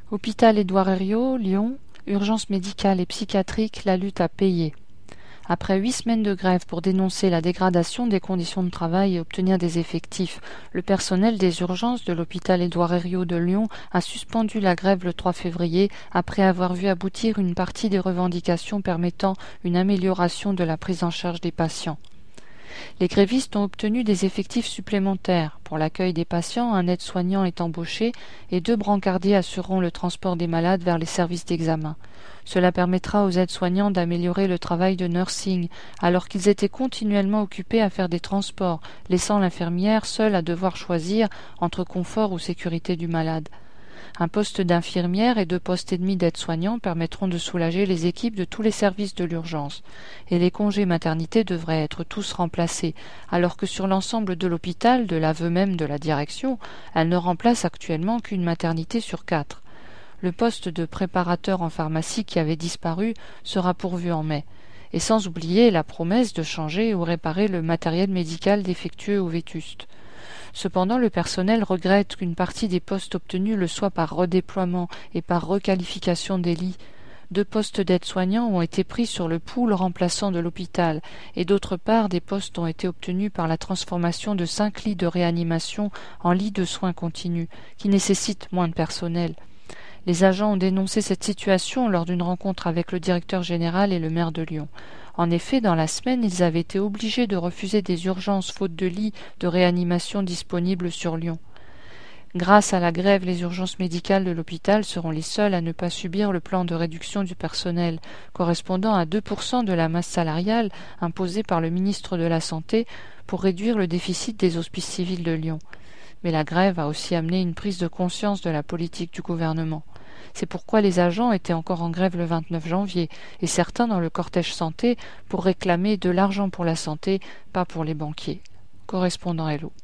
Hôpital Édouard Herriot, Lyon, urgence médicale et psychiatrique, la lutte a payé. Après 8 semaines de grève pour dénoncer la dégradation des conditions de travail et obtenir des effectifs, le personnel des urgences de l'hôpital Édouard Herriot de Lyon a suspendu la grève le 3 février après avoir vu aboutir une partie des revendications permettant une amélioration de la prise en charge des patients. Les grévistes ont obtenu des effectifs supplémentaires. Pour l'accueil des patients, un aide-soignant est embauché et 2 brancardiers assureront le transport des malades vers les services d'examen. Cela permettra aux aides-soignants d'améliorer le travail de nursing, alors qu'ils étaient continuellement occupés à faire des transports, laissant l'infirmière seule à devoir choisir entre confort ou sécurité du malade. Un poste d'infirmière et 2 postes et demi d'aide-soignants permettront de soulager les équipes de tous les services de l'urgence. Et les congés maternité devraient être tous remplacés, alors que sur l'ensemble de l'hôpital, de l'aveu même de la direction, elle ne remplace actuellement qu'une maternité sur 4. Le poste de préparateur en pharmacie qui avait disparu sera pourvu en mai. Et sans oublier la promesse de changer ou réparer le matériel médical défectueux ou vétuste. Cependant, le personnel regrette qu'une partie des postes obtenus le soit par redéploiement et par requalification des lits. 2 postes d'aide-soignants ont été pris sur le pool remplaçant de l'hôpital et d'autre part des postes ont été obtenus par la transformation de 5 lits de réanimation en lits de soins continus, qui nécessitent moins de personnel. Les agents ont dénoncé cette situation lors d'une rencontre avec le directeur général et le maire de Lyon. En effet, dans la semaine, ils avaient été obligés de refuser des urgences faute de lits de réanimation disponibles sur Lyon. Grâce à la grève, les urgences médicales de l'hôpital seront les seules à ne pas subir le plan de réduction du personnel, correspondant à 2% de la masse salariale imposée par le ministre de la Santé pour réduire le déficit des hospices civils de Lyon. Mais la grève a aussi amené une prise de conscience de la politique du gouvernement. C'est pourquoi les agents étaient encore en grève le 29 janvier, et certains dans le cortège santé pour réclamer de l'argent pour la santé, pas pour les banquiers. Correspondant Hello.